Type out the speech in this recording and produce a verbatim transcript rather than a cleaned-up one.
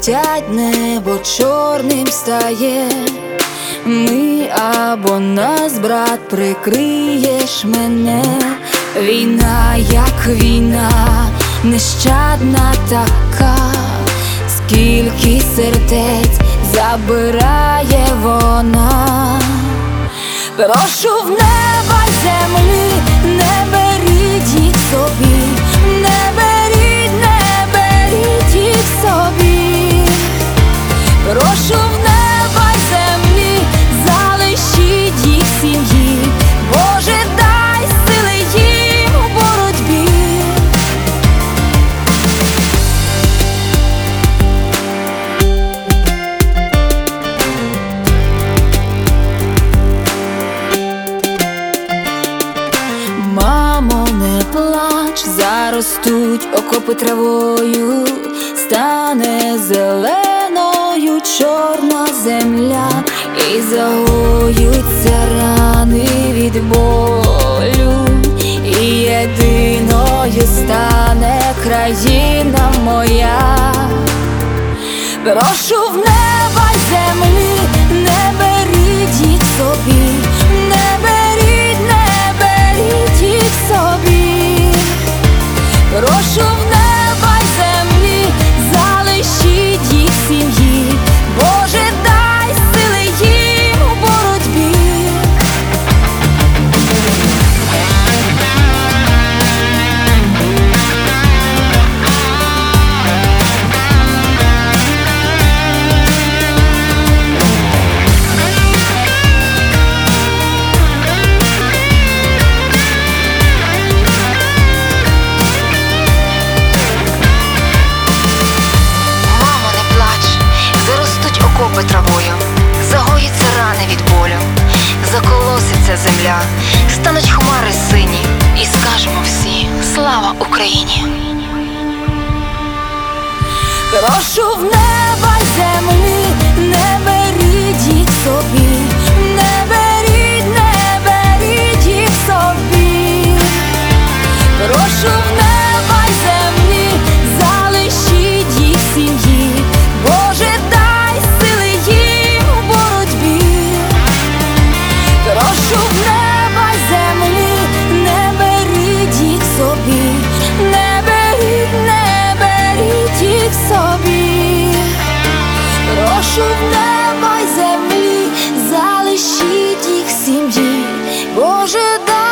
летять, небо чорним стає. Ми або нас, брат, прикриєш мене. Війна, як війна, нещадна така, скільки сердець забирає вона. Прошу в неба й землі, не беріть їх собі, не беріть, не беріть їх собі. Прошу в неба й землі, залишіть їх сім'ї. Боже, дай сили їм у боротьбі. Мамо, не плач, заростуть окопи травою, стане зеленою чорна земля, і загоються рани від болю, і єдиною стане країна моя. Прошу в неба й землі, не беріть їх собі, не беріть, не беріть їх собі. Прошу в неба й землі, залишіть їх сім'ї. Боже, дай сили їм у боротьбі. Окопи травою, загоїться рани від болю, заколоситься земля, стануть хмари сині, і скажемо всі: слава Україні! Прошу в неба й землі, не беріть їх собі, не беріть, не беріть їх собі. Прошу в неба й землі, залишіть їх сім'ї. Боже, дай сили їм у боротьбі. Прошу в неба й землі, не беріть їх собі, не беріть, не беріть їх собі. Прошу в неба й землі, залишіть їх сім'ї. Боже, дай